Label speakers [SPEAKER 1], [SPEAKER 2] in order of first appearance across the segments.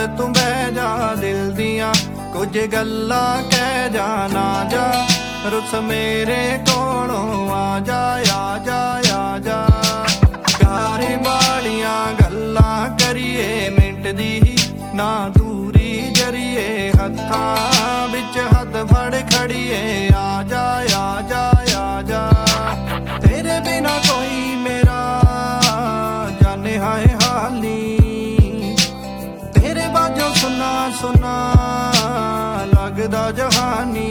[SPEAKER 1] ਤੂੰ ਬਹਿ ਜਾ ਦਿਲ ਦੀਆਂ ਕੁਝ ਗੱਲਾਂ ਕਹਿ ਜਾ ਨਾ ਜਾ ਰੁੱਸ ਮੇਰੇ ਕੋਲੋਂ ਆ ਜਾ ਆ ਜਾ ਆ ਜਾ ਪਿਆਰ ਵਾਲੀਆਂ ਗੱਲਾਂ ਕਰੀਏ ਮਿੰਟ ਦੀ ਨਾ ਦੂਰੀ ਜਰੀਏ ਹੱਥਾਂ ਵਿੱਚ ਹੱਥ ਫੜ ਖੜੀਏ ਆ ਜਾ ਆ ਜਾ ਆ ਜਾ ਤੇਰੇ ਬਿਨਾ ਕੋਈ ਮੇਰਾ ਜਾਣੇ ਹਾਏ ਹਾਲੀ ਤੇਰੇ ਬਾਝੋਂ ਸੁਨਾ ਸੁਨਾ ਲੱਗਦਾ ਜਹਾਨੀ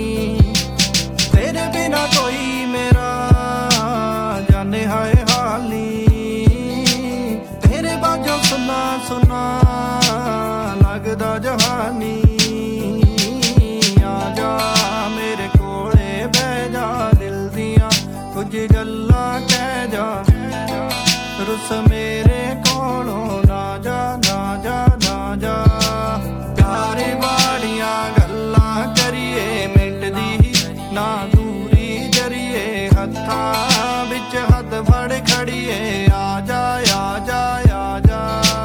[SPEAKER 1] ਤੇਰੇ ਬਿਨਾ ਕੋਈ ਮੇਰਾ ਜਾਣੇ ਹਾਏ ਹਾਲੀ ਤੇਰੇ ਬਾਝੋਂ ਸੁਨਾ ਸੁਨਾ ਲੱਗਦਾ ਜਹਾਨੀ ਆ ਜਾ ਮੇਰੇ ਕੋਲੇ ਬਹਿ ਜਾ ਦਿਲ ਦੀਆਂ ਕੁਝ ਗੱਲਾਂ ਕਹਿ ਜਾ ਰੁੱਸ ਮੇਰੇ ਕੋਲੋਂ ਨਾ ਜਾ ਨਾ ਜਾ ਨਾ ਜਾ ਪਿਆਰ ਵਾਲੀਆਂ ਗੱਲਾਂ ਕਰੀਏ ਮਿੰਟ ਦੀ ਨਾ ਦੂਰੀ ਜਰੀਏ ਹੱਥਾਂ ਵਿੱਚ ਹੱਥ ਫੜ ਖੜੀਏ ਆ ਜਾ ਆ ਜਾ ਆ ਜਾ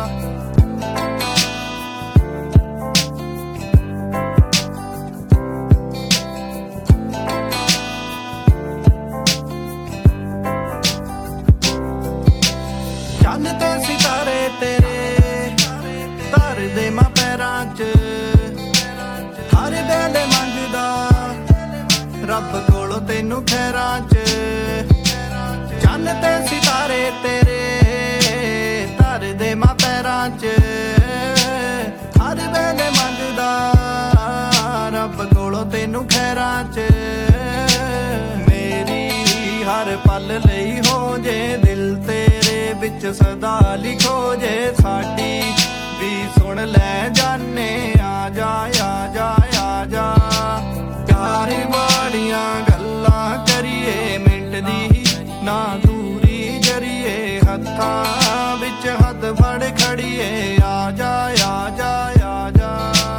[SPEAKER 1] ਚੰਨ ਤੇ ਸਿਤਾਰੇ ਤੇਰੇ ਧਰਦੇ ਮਾਂ ਪੈਰਾਂ 'ਚ ਹਰ ਵੇਲੇ ਮੰਗਦਾ ਰੱਬ ਕੋਲੋਂ ਤੈਨੂੰ ਖੈਰਾਂ 'ਚ ਚੰਨ ਤੇ ਸਿਤਾਰੇ ਤੇਰੇ ਧਰਦੇ ਮਾਂ ਪੈਰਾਂ 'ਚ ਹਰ ਵੇਲੇ ਮੰਗਦਾ ਰੱਬ ਕੋਲੋਂ ਤੈਨੂੰ ਖੈਰਾਂ 'ਚ ਮੇਰੀ ਹਰ ਪਲ ਲਈ ਹੋ ਜੇ ਦਿਲ ਤੇਰੇ ਵਿੱਚ ਸਦਾ ਲਿਖੋ ਜੇ ਸਾਡੀ ਵੀ ਸੁਣ ਲੈ ਜਾਨੇ ਆ ਜਾ ਆ ਜਾ ਆ ਜਾ ਪਿਆਰ ਵਾਲੀਆਂ ਗੱਲਾਂ ਕਰੀਏ ਮਿੰਟ ਦੀ ਨਾ ਦੂਰੀ ਜਰੀਏ ਹੱਥਾਂ ਵਿੱਚ ਹੱਥ ਫੜ ਖੜੀਏ ਆ ਜਾ ਆ ਜਾ ਆ ਜਾ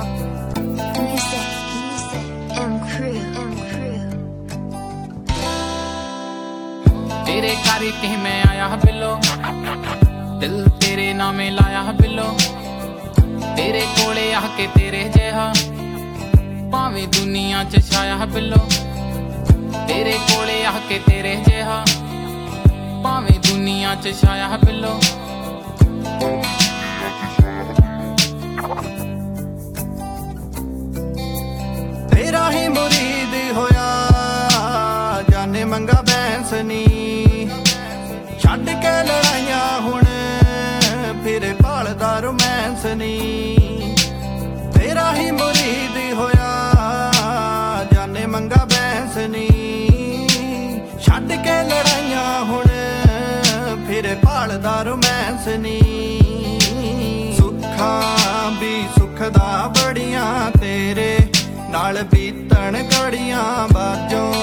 [SPEAKER 2] तेरे करके मैं आया बिलो दिल तेरे नामे लाया बिलो तेरे कोले आके तेरे जेहा भावें दुनिया च छाया बिलो तेरे कोले आके तेरे जेहा भावें दुनिया च छाया बिलो
[SPEAKER 1] तेरा ही मुरीद होया जाने मंगा बैंस नी ਛੱਡ ਕੇ ਲੜਾਈਆਂ ਹੁਣ ਫਿਰ ਭਾਲਦਾ ਰੋਮਾਂਸ ਨੀ ਤੇਰਾ ਹੀ ਮੁਰੀਦ ਹੋਇਆ ਜਾਨੇ ਮੰਗਾ ਬੈਂਸ ਨੀ ਛੱਡ ਕੇ ਲੜਾਈਆਂ ਹੁਣ ਫਿਰ ਭਾਲਦਾ ਰੋਮਾਂਸ ਨੀ ਸੁੱਖਾਂ ਵੀ ਸੁੱਖ ਦਾ ਬੜੀਆਂ ਤੇਰੇ ਨਾਲ ਬੀਤਣ ਘੜੀਆਂ ਬਾਝੋਂ